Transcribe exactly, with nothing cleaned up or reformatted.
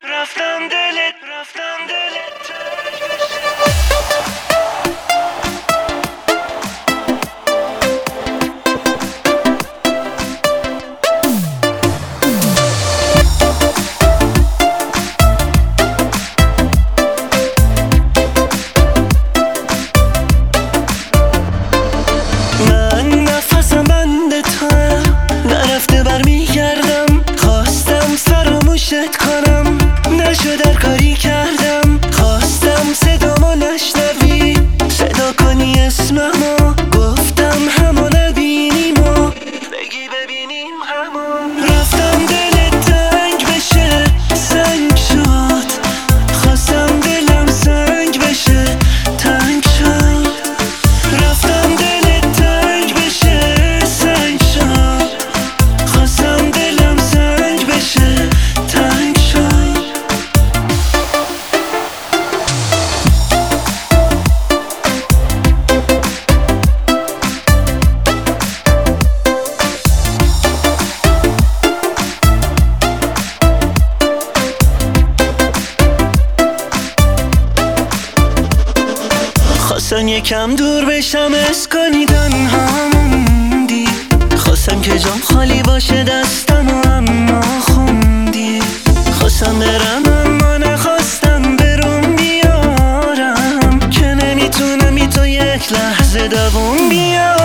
رفتم دلت رفتم دلت من نفسم بند توام، نرفته برمیگردم. خواستم فراموشت کنم، نشد هر کاری کردم. خواستم صدامو نشنوی، صدا کنی اسممو. گفتم همو نبینیم و بگی ببینیم همو. رفتم دلت تنگ بشه، سنگ شد. خواستم دلم سنگ بشه، تنگ شد. رفتم دلت تنگ بشه، سنگ شد. خواستم دلم سنگ بشه، تنگ شد. خواستم یکم دور بشم، اس کنی تنها موندی. خواستم که جام خالی باشه دستم و اما خوندی. خواستم برم اما نخواستم برون بیارم، که نمیتونم بی تو یک لحظه دووم بیارم.